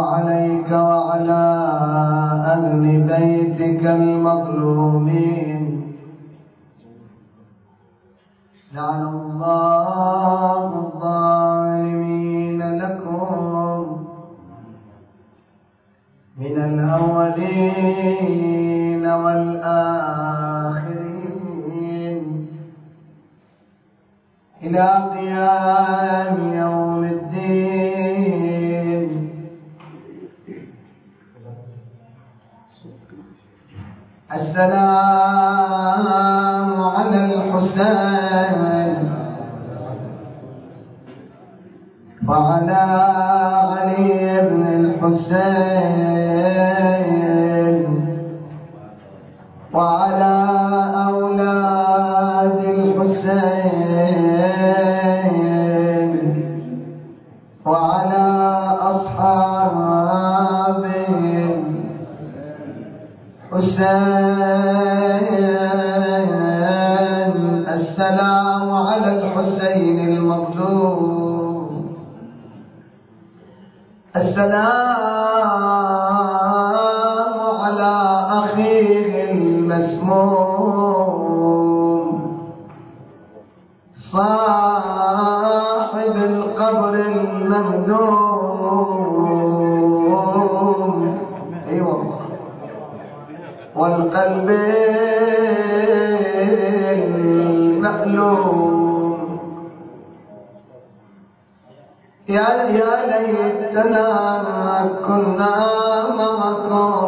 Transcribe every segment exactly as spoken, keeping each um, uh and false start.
عليك وعلى أهل بيتك المظلومين. لعن الله الظالمين لكم من الأولين والآخرين إلى قيام يوم الدين. السلام على الحسين وعلى علي بن الحسين وعلى أولاد الحسين وعلى أصحاب الحسين. السلام على الحسين المظلوم. السلام على أخيه المسموم صاحب القبر المهدوم اي والله والقلب المألوم. يا يا ليتنا كنا معكم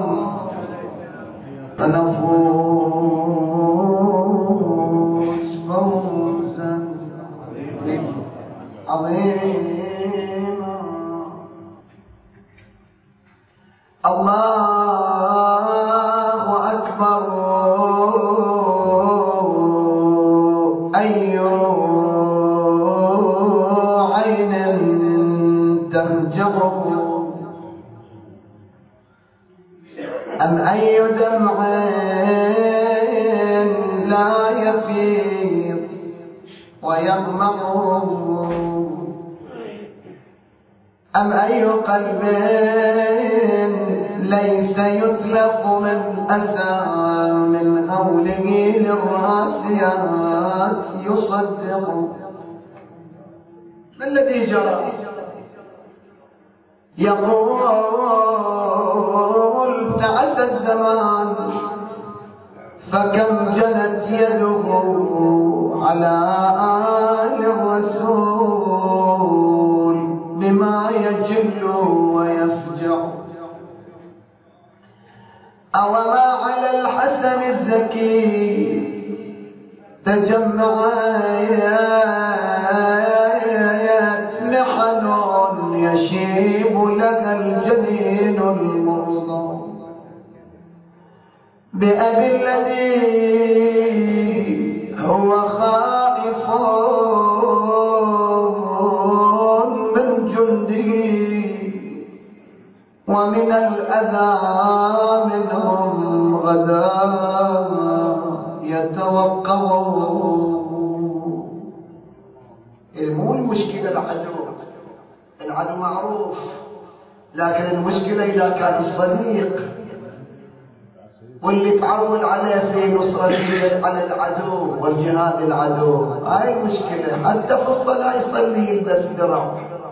فنفوز فوزا عظيما. الله أكبر. أي عين ترجع أم أي دمع لا يفيض ويغمق أم أي قلب ليس يتلف من أسى من هوله للراسيات يصدق. ما الذي جرى؟ يقول تعس الزمان فكم جنت يده على آل الرسول بما يجل ويفجع. أوما على الحسن الزكي تجمعت محن يشيب لها الجنين المرضى بأبي الذي هو خائف من جنده ومن الأذى منهم غدا يتوقعون. مو المشكلة العدو، العدو معروف، لكن المشكلة إذا كان الصديق واللي تعول عليه في نصرته على العدو والجهاد العدو، هاي المشكلة. حتى في الصلاة يصلي يلبس درع.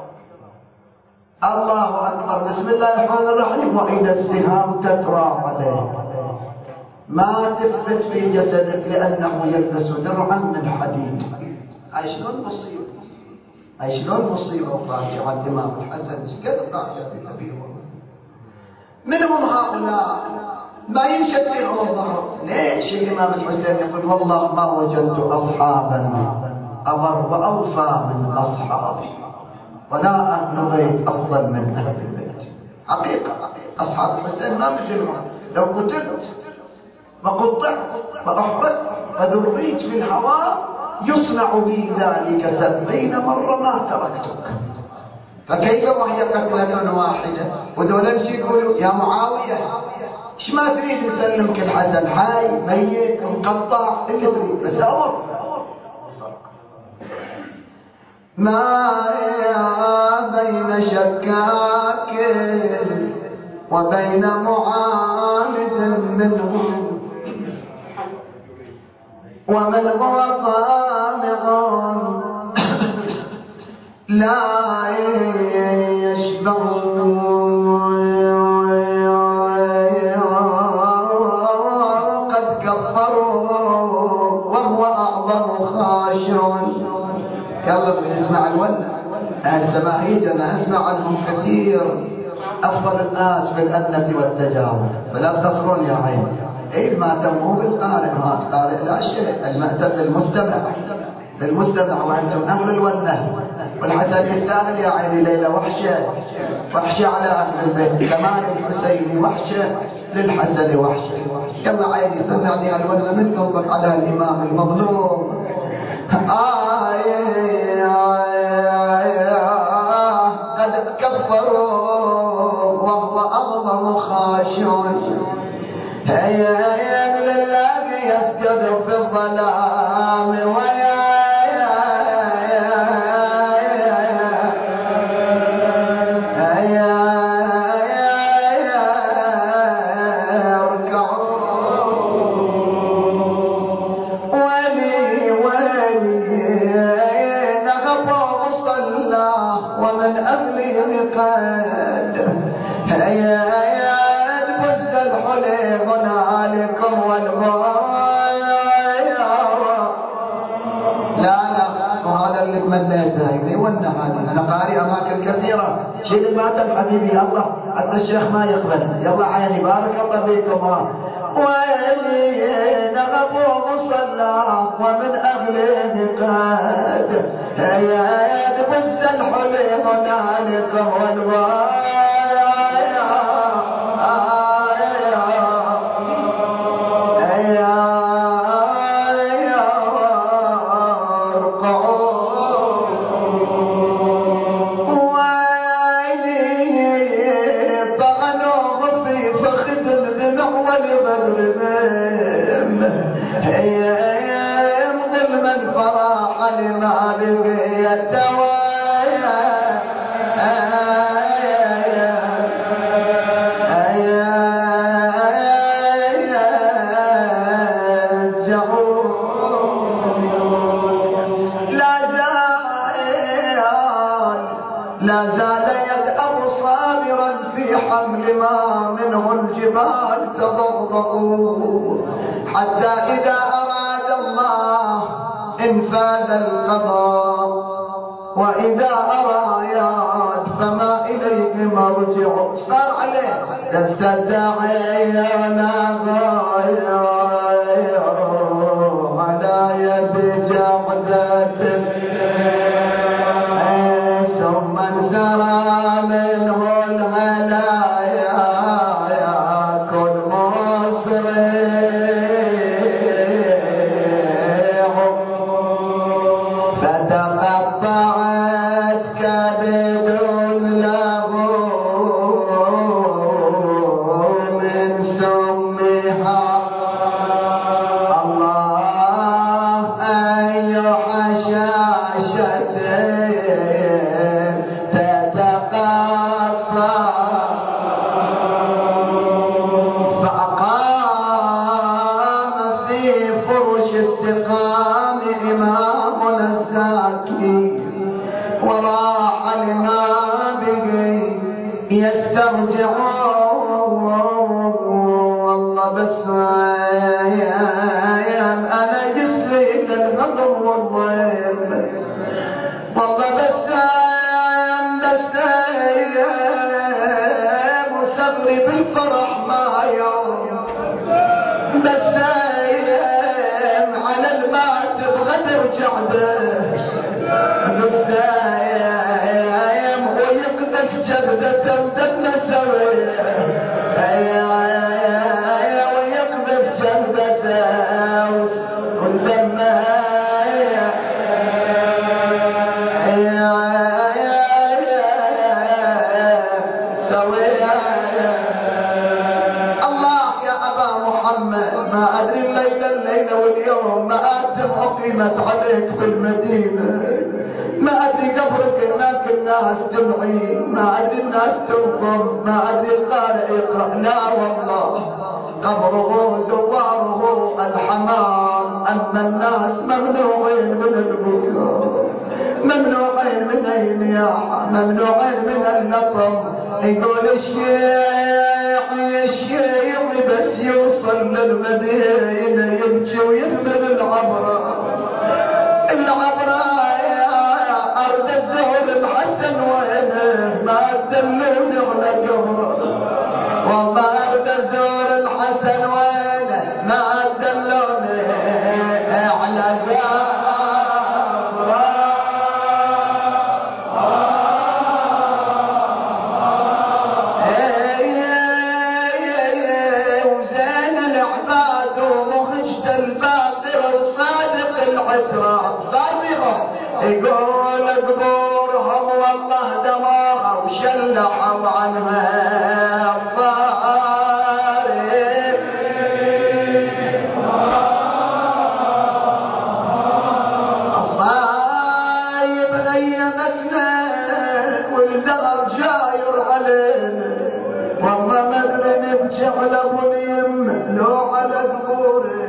الله أكبر، بسم الله الرحمن الرحيم، وإذا السهام تترى عليه ما تثبت في جسدك لأنه يلبس درعا من حديد. هاي شلون مصيبة، هاي شلون مصيبة وفاجعة. الإمام الحسن قد قاعدة النبي منهم هؤلاء ما ينشد فيهم الظهر. ليش الإمام الحسين يقول والله ما وجدت أصحابا أبر وأوفى من أصحابي ولا أهل بيت أفضل من أهل البيت. حقيقة أصحاب الحسين ما مثلهم. لو قتلت وقطعت وأحرقت وذريت في الهواء يصنع بي ذلك سبعين مرة ما تركتك، فكيف وهي قتلة واحدة؟ وذولا يقولوا يا معاوية ايش ما تريد نسلمك الحسن حي ميت مقطع اللي تريد بس أمر. ما بين شكاك وبين معاند منهم ومن هو طامع لا يشبع قد كفروا وهو أعظم خاشع. يلا نسمع الولد السماهيج أنا أسمع عنهم كثير، أفضل الناس بالأدنة والتجاوز، فلا تخسرون يا عين. إيه المأتم هو بالقارئ، ما قارئ لا شيء، المأتم للمستمع للمستمع وأنتم أهل الونة. والحسن يستاهل يا عيني ليلة وحشة وحشة على أهل البيت، كمان الحسين وحشة للحسن وحشة. يلا عيني سمعني الونة من فضلك على الإمام المظلوم. آه قد كفروا وهو أعظم خاشع. هيا هيا لله يسجد في الظلام ويا أنا قارئ أماكن كثيرة. شيل الماتم حبيبي الله، حتى الشيخ ما يقبل. يلا عيني بارك الله فيكم. ويلي نغفو مصلى ومن أهله قاد هيا بز الحلي هنالك والغاية ما بقي الدوايا لا زال يدأب صابرا في حمل ما منه الجبال تضربوا، حتى إذا أراد الله انفاذ القضاء وإذا أراد فما إليه مرجع. صار عليه تستدعي لا غاية على يد جعدة ثم انسرى منه الهلايا يأكل مصري فتقطعت كبد له من سمها. الله أي حشاشة استقام إمامنا الزاكي وراح لما بقي يسترجع. والله بس أنا جسمي للغضب والضيم، والله بس بس وصبري بالفرح ما يوم بس على الماء تبغى ترجع به بالسايم ويقذف جبدة دم سوي ويقذف جبدة ودم سوي. الله يا أبا محمد ما أدري الليلة الليلة واليوم مآتم أقيمت عليك في المدينة، ما أدري قبرك هناك الناس تبعي، ما أدري الناس تنظر، ما أدري القارئ يقرأ. لا والله قبره زواره الحمام، أما الناس ممنوعين من البكاء، ممنوعين من النياحة، ممنوعين من اللطم. يقول الشيخ يا الشيخ بس يوصل للمدينة يبكي ويهمل العبرة، العبرة يا أرض الزهر الحسن وينه، ما تدلوني على قبره، والله أرض الزهر الحسن وينه، ما تدلوني على قبره. يقول قبورهم والله دماغ وشلحوا عنها الضارب. الصايب غيمتنا والدهر جاير علينا، والله ما ادري نبكي على ابو اليم لو على قبوره.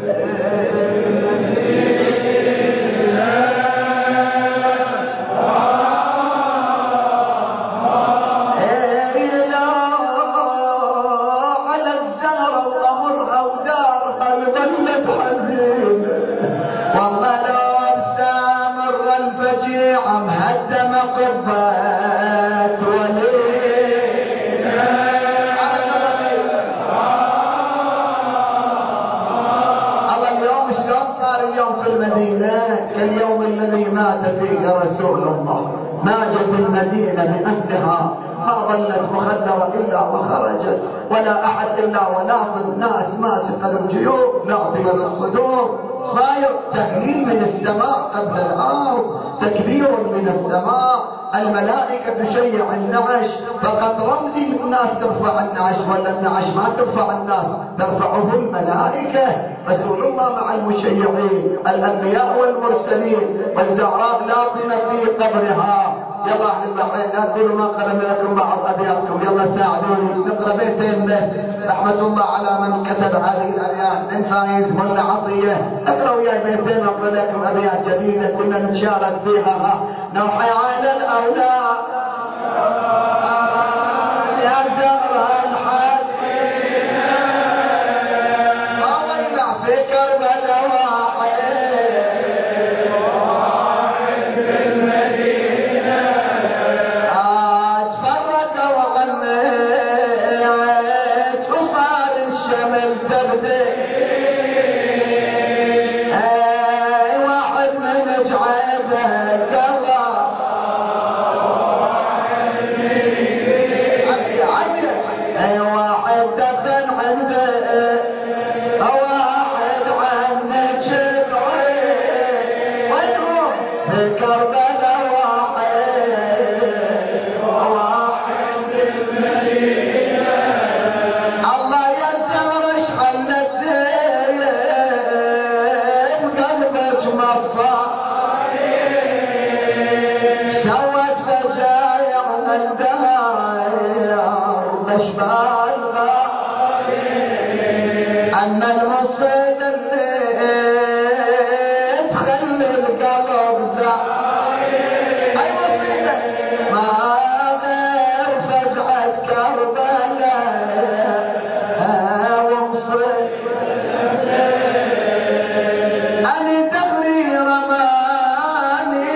مهدم قبات ولينا. الله اليوم شلون صار اليوم في المدينة كاليوم الذي مات فيه رسول الله. ماجت المدينة بأهلها، ما ظلت مخدرة إلا وخرجت، ولا أحد إلا وناظر، ناس ماسك الجيوب ناظمة الصدور. صاير تهليل من السماء قبل الأرض، تكبير من السماء، الملائكة تشيع النعش. فقط رمزي الناس ترفع النعش، ولا النعش ما ترفع الناس، ترفعه الملائكة. رسول الله مع المشيعين الأنبياء والمرسلين، والزهراء لاطمة في قبرها. يلا اهل البحرين لا تقولوا ما قدم لكم بعض ابياتكم، يلا ساعدوني نقرا بيتين بس. رحمه الله على من كتب هذه الابيات، من فايز ولا عطيه. اقرأوا وياي بيتين واقرا لكم ابيات جديده كنا نتشارك فيها. نوحي على الاولاد يا زهره الحسين، الله يبع في كربلاء أما المصيد اللي تخلي القلب زعيم، أي مصيدة ما غير فزعة كربلاء ومصيد أنا دغري رماني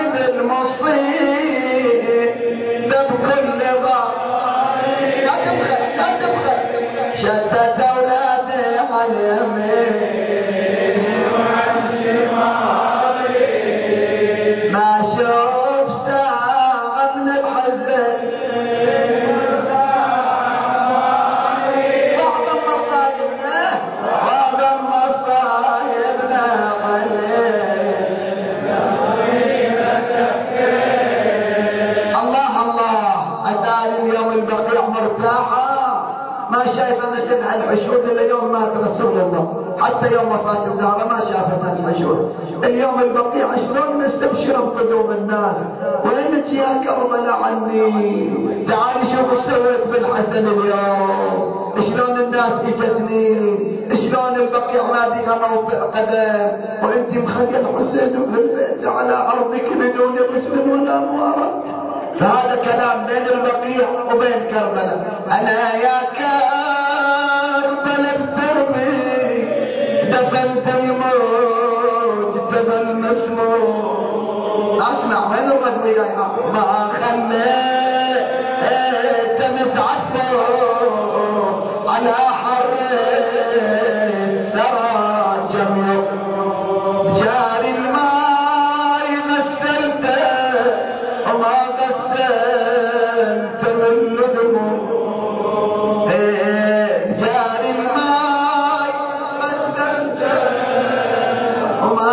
بالمصيد بكل ضغط. لا تبخل لا تبخل، شتت أولادي على يمين ما شايفة مثل هالحشود إلا يوم مات رسول الله، حتى يوم وفاة الزهرة ما شافت هالحشود. اليوم البقيع شلون نستبشر بقلوب الناس؟ وينك يا كربلاء عني؟ تعالي شوف ايش سويت بالحسن اليوم، شلون الناس اجتني، شلون البقيع ناديها موطئ قدم، وانت مخلي الحسين بالبيت على ارضك بدون غسل ولا موارد. فهذا كلام بين البقيع وبين كربلاء. انا يا كربلاء بتربي دفنت الموت تبى المسموم. اسمع وين الرد وياي؟ ما خليت متعفر على حر الثرى جميع جاري الماء غسلته وما غسلت من دموع. جاري الماء غسلته وما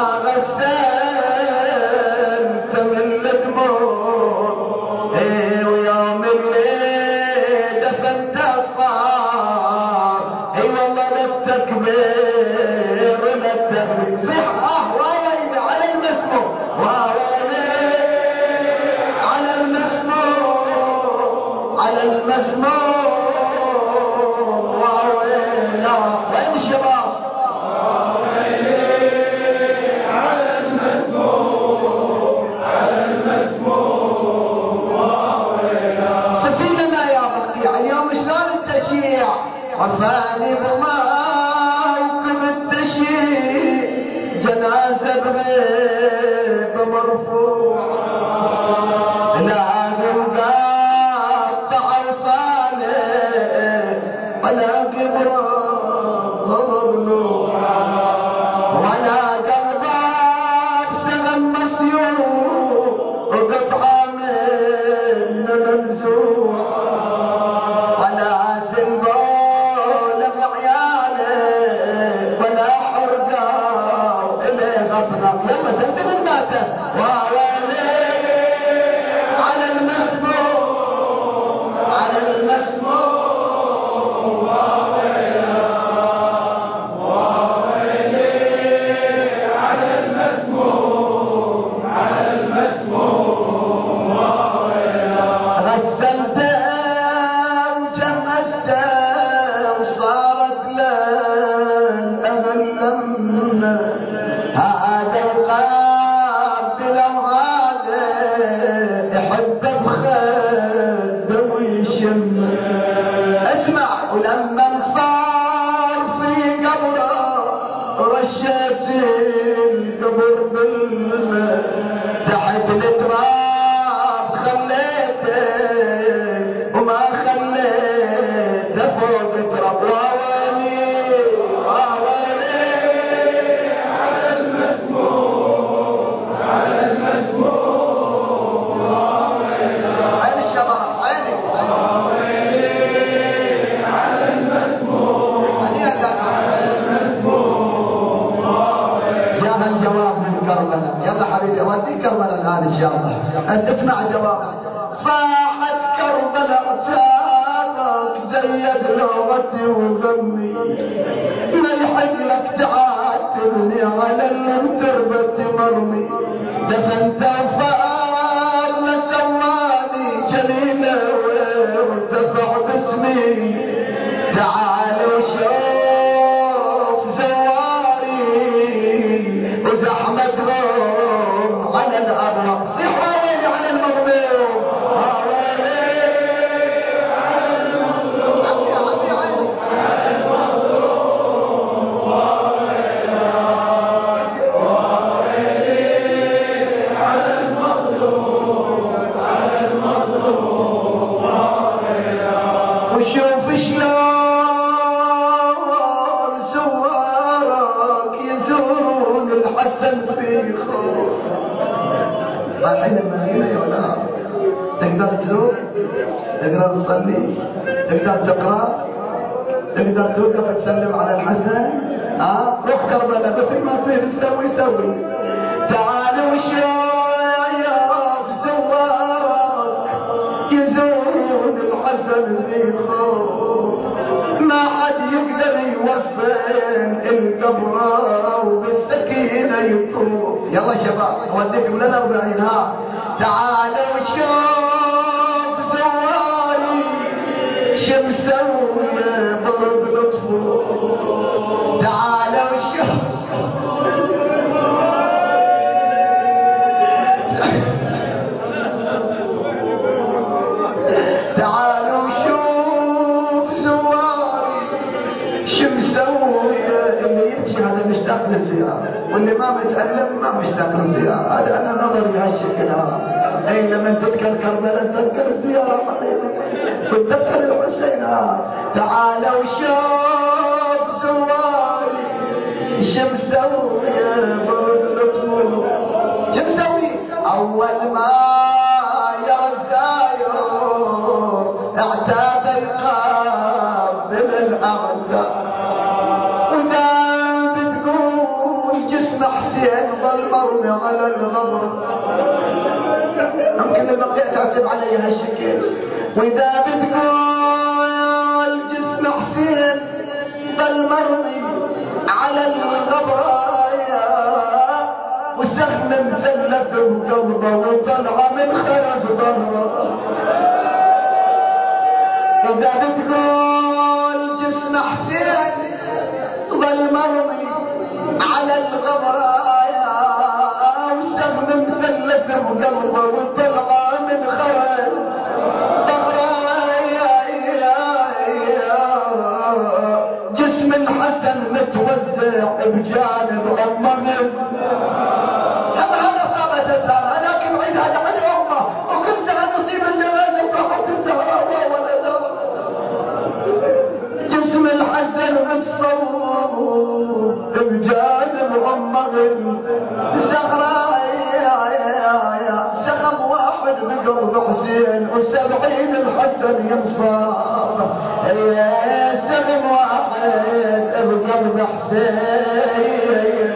غسلت من دموع. ويوم الليل دفنت الصار اي والله للتكبير للتكبير صحة وويلي على المسموع وويلي على المسموع على المسموع وويلي. وين الشباب؟ وويلي على المسموع على المسموع وويلي. صفينا يا بقيع اليوم شلون التشييع؟ وفاني بموقف التشييع جنازة بغيب مرفوعة لاقي مقطع وصالح ولا قبره مضلوعة ولا قلبه سغم مسيوع وقطعة من منزوعة ولا سلبان بعياله ولا حرقة إلي غطرق. يلا تنزل الماتة. وويلي على المسموم على المسموم وويلي وويلي على المسموم على المسموم وويلي. غسلته وجهزته وصارت لن أغلمنا هذا القلب لو هذا يحب بخده ويشم. اسمع ولما صار في قبره رشيت القبر بالماء تحت التراب خليته وما خليته فوق التراب. وويلي وويلي على المسموم على المسموم وويلي. عين الشباب عيني. وويلي على المسموم على المسموم وويلي. جاء الجواب من كربلاء. يلا حبيبي اوديك كربلاء الان ان شاء الله. انت اسمع جواب. صاحت كربلاء اعتابك زيد لغتي وغمي ما يحق لك تعاتبني على التربة مرمي. دفنت وفار لسواني جليلة وارتفع باسمي. تعال وشوف زواري وزحمتهم على الأبواب. صح ويلي على المظلوم وويلي على المظلوم عمي عمي عمي على المظلوم وويلي وويلي على المظلوم على المظلوم وويلي. وشوف شلون زوارك يزورون الحسن في خوف. رايحين المدينة يا ولاد تقدر تزور، تقدر تصلي، تقدر تقرأ، تقدر توقف تسلم على الحسن. ها روح كربلاء مثل ما تريد تسوي سوي. تعالوا شايف زوارك يزورون الحسن في خوف. قبره وبالسكينة يطوف. يلا شباب اوديكم للأربعين. ها تعالوا شوف زواري شمسوية ضرب لطفه. تعالوا شوف تعالوا شوف زواري شمسوية. اللي يمشي هذا مشتاق للزيارة، واللي ما متألم ما مشتاق للزيارة. هذا أنا نظري هالشكل. اي لما تذكر كربلاء تذكر الزيارة وتذكر الحسين. تعالوا شوف زواري شمسوية ضرب لطفه. شمسوي أول ما يرى الزاير اعتاد يقابل الأعداء. وإذا بتقول جسم حسين ظل مرمي على الغبر. يمكن البقية تعتب علي هالشكل. وإذا بتقول جسم حسين ظل مرمي على الغبرايا وسهم مثلث بقلبه وطلع من خرج ظهره. إذا بتقول جسم حسين ظل مرمي على الغبرايا وسهم مثلث بقلبه وطلع من خرج جسم الحسن متوزع بجانب امه. هم هذا صابت الزهراء لكن بعيد هذا عن امه وكل سنه نصيب الجنازه وصاحب الزهراء وولدها. جسم الحسن متصور بجانب امه الزهراء. سهم واحد بقلب حسين وسبعين الحسن ينصاب. سهم واحد بقلب حسين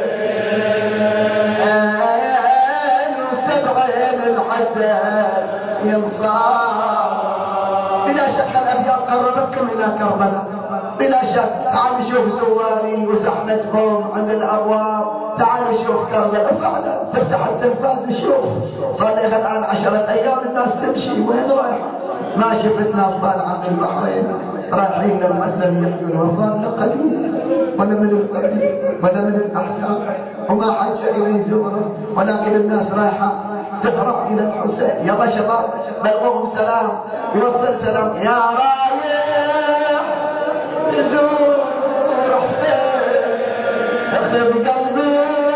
وسبعين الحسن ينصاب. بلا شك الابيات قربتكم الى كربلاء بلا شك. تعالوا شوف زواري وزحمتهم عند الابواب. تعالوا شوف كربلاء فعلا تفتح التلفاز شوف. صار لها الان عشرة ايام الناس تمشي. وين رايحه؟ ما شفت ناس طالعه من البحرين رايحين للمسلم يحيوا الوفاه. لا قليل ولا من القليل ولا من الاحساب وما حج اليه زوره، ولكن الناس رايحه تهرب الى الحسين. يلا شباب بلغوهم سلام يوصل سلام. يا رايح تزور حسين اخذ بقلبي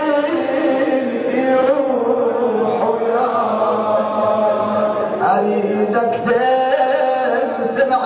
يروح ويا اريدك تسمع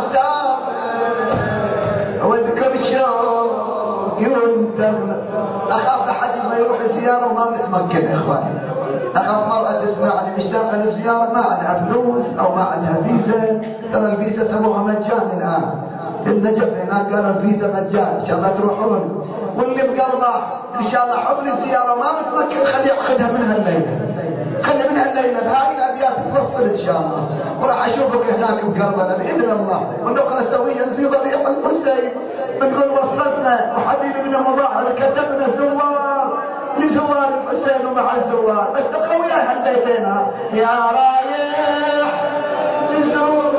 واذكر شوقي وانت. اخاف احد ما يروح زياره وما متمكن يا اخواني. اخاف مرأة تسمعني مشتاقة للزيارة ما عندها فلوس او ما عندها فيزا. ترى الفيزا سموها مجان الان. النجف هناك قالوا الفيزا مجان ان شاء الله تروحون. واللي بقلبه ان شاء الله حب الزيارة ما متمكن خليه ياخذها منها الليلة. خلي منها الليلة بهاي الابيات تفصل ان شاء الله. وراح اشوفك هناك بقلبنا باذن الله ونقرا سويا في ضريح الحسين. بنقول وصلتنا وحبيبي من المظاهر كتبنا زوار لزوار الحسين ومع الزوار. بس تقرأوا يا هالبيتين. يا رايح لزور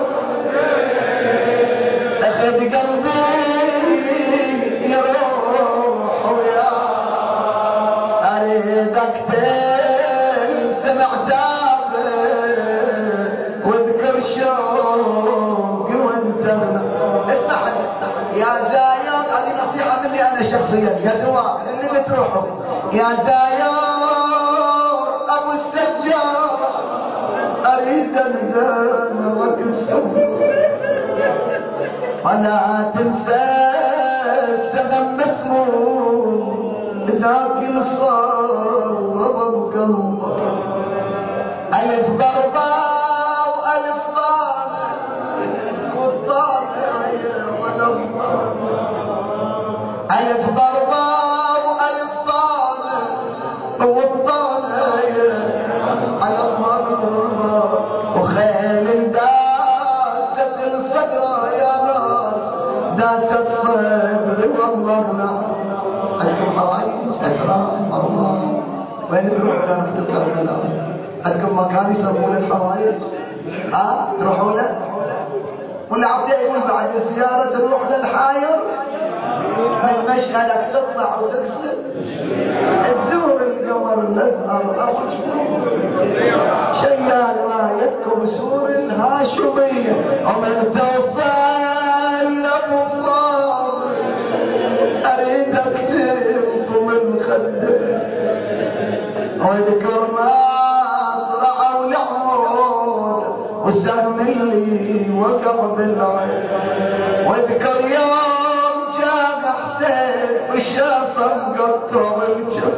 اخذ قلبي يروح ويا اريدك تسمع تابع واذكر شوقي وانت. اسمع يا زاير هذه نصيحة مني انا شخصيا يا زوار اللي بتروحوا. يا زاير ابو السجار اريد انزل وكسر ولا تنسى السهم مسموم ذاك الصوب بقلبك. الف ضربه والف ضامه والضامه ولا الضامه. الف ضربه والف ضامه والضامه على الضربه وخيل داست الصدر يا ناس داست الصدر والله نعم. عندكم حوائج أسرار مرضى وين تروحوا لا نختار ولا عندكم مكان يسوون الحوائج ها تروحوا له ولا عطيه يقول بعد الزيارة تروح للحاير من مشهدك تطلع وترسل تزور القمر الأزهر أو شيال رايتكم سور الهاشمية ومن توصل لأبو الله أريدك تلطم الخدة واذكر ما أزرعوا العود والسهم اللي وقع بالعين واذكر يوم جاء حسين والشاطر مقطع الجف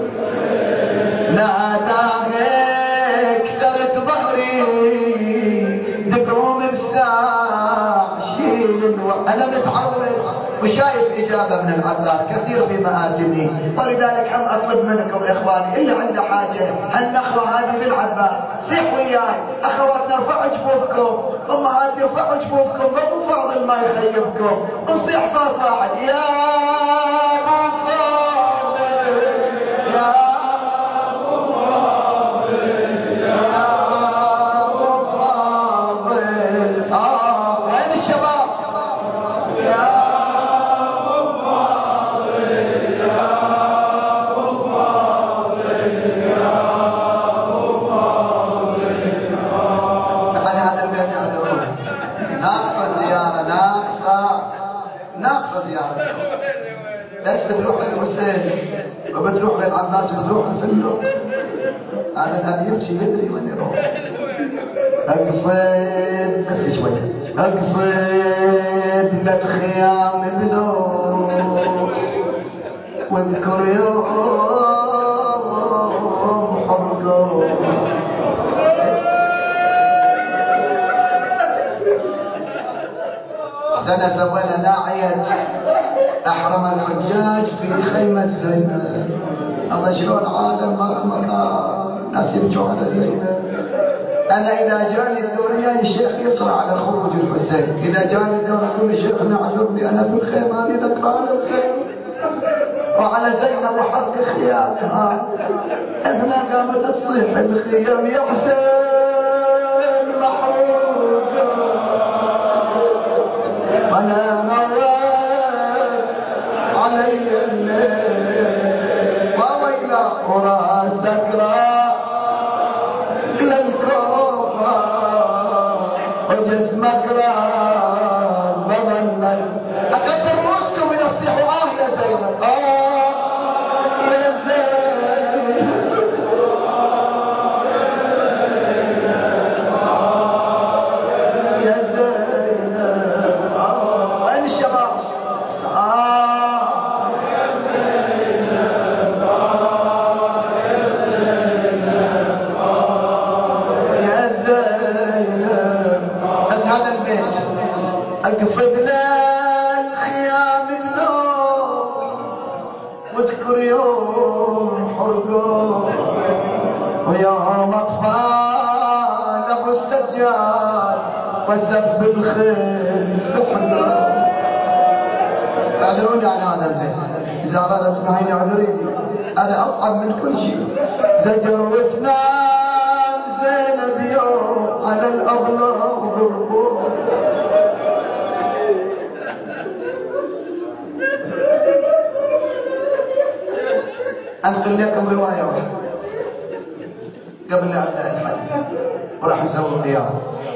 نادى كسرت ظهري تقوم بساع شيل الوقت انا متعود وشايف اجابه من العباس كثير في مآتمي ولذلك هم اطلب منكم اخواني اللي عنده حاجه النخوه هذه بالعباس صيح وياي اخواتنا ارفعوا جفوفكم امهات يرفعوا جفوفكم ابو فاضل ما يخيبكم نصيح صوت واحد يا ابو فاضل يا ابو فاضل يا ابو فاضل اه وين الشباب يا بس بتروح للحسين وبتروح للعباس وبتروح لسلو هذا الهدي يمشي يدري وين يروح اقصد بس شوي اقصد للخيام بذوق واذكر يوم حرقه سنة ولا ناعية أحرم الحجاج في خيمة زينب الله شلون عالم ما المكان ناس يمشوا على زينب أنا إذا جاني الدور يا الشيخ يقرأ على خروج الحسين إذا جاني الدور أقول الشيخ نعذرني أنا في الخيمة هذه ذكرى الخيمة وعلى زينب وحرق خيامها ابنها قامت تصيح الخيام يا حسين محروقة وانا موال علي الليل وويلا وراسك راح للكوفة وجسمك راح بظلك اكثر رؤوسكم يصيحوا اه يا زينب اه يا زينب يا زينب وين الشباب اه يا زينب يا زينب بس هذا البيت اقصد للخيام النور واذكر يوم حرقه ويوم اطفال ابو السجاد وسف بالخيل سحقه اعذروني على هذا البيت اذا اراد اسمعيني اعذريني انا اصعب من كل شيء زجر واسنان زينب يوم على الاضلاع ضربوه انقل لكم روايه واحده قبل لا ابدا الحديث وراح نسوي قيام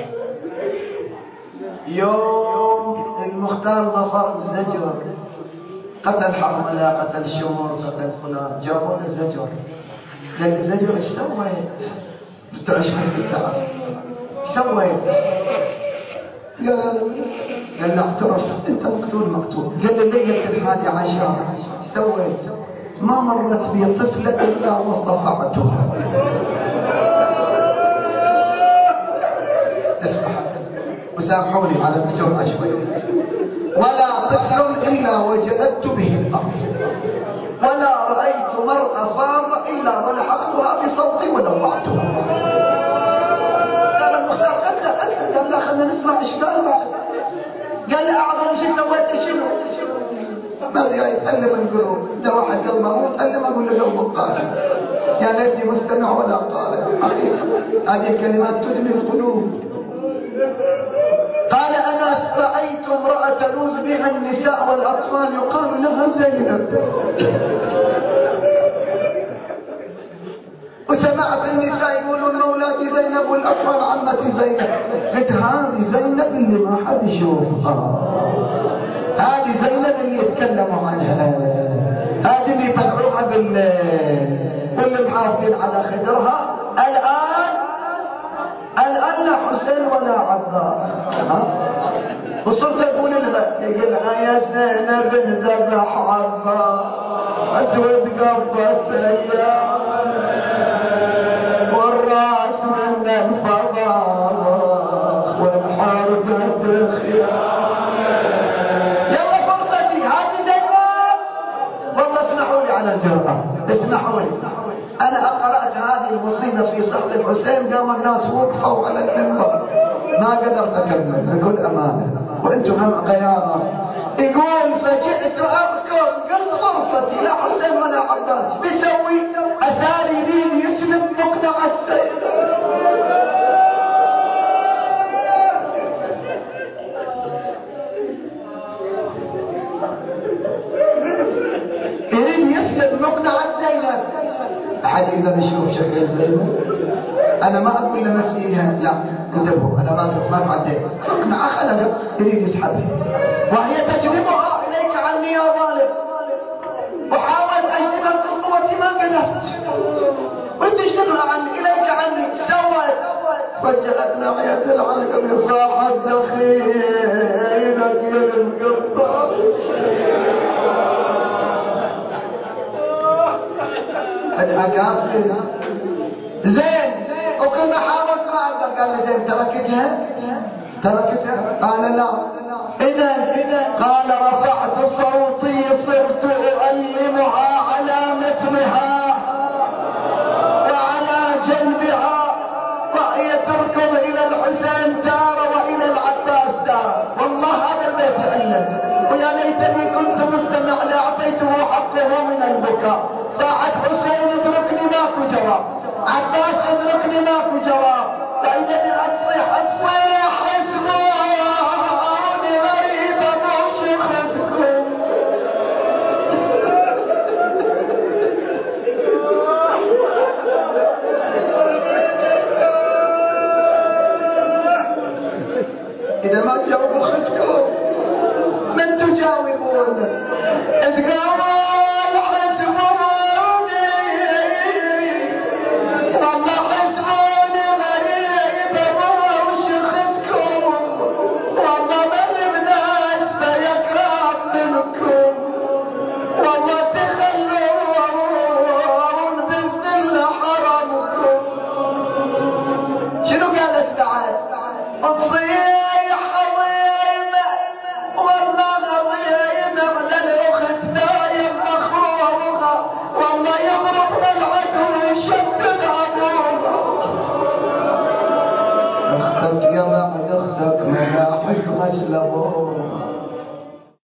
يوم المختار ظفر الزجر قتل حرملة قتل شمر قتل فلان جابوا له الزجر قال الزجر ايش سويت؟ بتعيش حتى الساعه ايش سويت؟ قال قال له اعترف انت مقتول مقتول قال له ليله الحادي عشر ايش سويت؟ ما مرت بي طفله الا وصفعتها اسمع وسامحوني على الجرعه شوي ولا طفل الا وجدت به الارض ولا رايت مرأة فاضة الا ولحقتها بصوتي ونوعتها قال المختار قال لا قال لا خلنا نسمع ايش قال بعد قال لا اعظم شيء سويته شنو ما جاي يتألم القلوب. ده واحد قلبه موت ألم أقول له قلبه قاسي، يا ليتني مستمع ولا قارئ. هذه الكلمات تدمي القلوب. قال أنا رأيت امرأة تلوذ بها النساء والأطفال يقال لها زينب، وسمعت النساء يقولون مولاتي زينب والأطفال عمتي زينب. قلت هذه زينب اللي ما حد يشوفها، هذه زينب اللي يتكلموا عنها، هذه اللي تدعوها بالليل واللي محافظين على خدرها. الآن الآن لا حسين ولا عباس. وصرت أقول لها يقولها يا زينب ذبح عباس أسود قبة سيارة والراس من الفضاء والحرب تخيار. يلا فرصتي هذه زينب. والله اسمحوا لي على الجرأة، اسمحوا لي. أنا قرأت هذه المصيبة في صحة الحسين قام الناس وقفوا على المنبر، ما قدرت أكمل بكل أمانة وأنتم هم غيارة. يقول فجئت أبكر قلت فرصتي لا حسين ولا عباس بيسوي أسالي دين يسلم مقنع السيد. يريد يسلم مقنع الزينب. أحد يقدر يشوف شكل زينب؟ أنا ما أقول لمسئيها، لا انتبهوا، أنا ما ما تعديت. مقنع خلقه يريد يسحبها وهي تجذبها إليك عني يا ظالم. وحاولت أجذبها بقوتي ما قدرت، وتجذبها عني إليك عني. سوت فجأت ناحية العلقم صاحت دخيلك يا المقطع. أتحكى زين وكل ما حاولت ما أقدر. قال لي زين تركتها تركتها؟ قال لا. إذا قال رفعت صوتي صرت أؤلمها على مثلها وعلى جنبها وهي تركض إلى الحسين تارة وإلى العباس تارة. والله هذا البيت يألم، ويا ليتني كنت مستمع لأعطيته حقه من البكاء. صاحت حسين اتركني ماكو جواب، عباس اتركني ماكو جواب. فإذا أصيح أصيح اسمعوني غريبة مشيختكم. إذا ما تجاوبوا أختكم من تجاوبون؟ اتقاوى تصير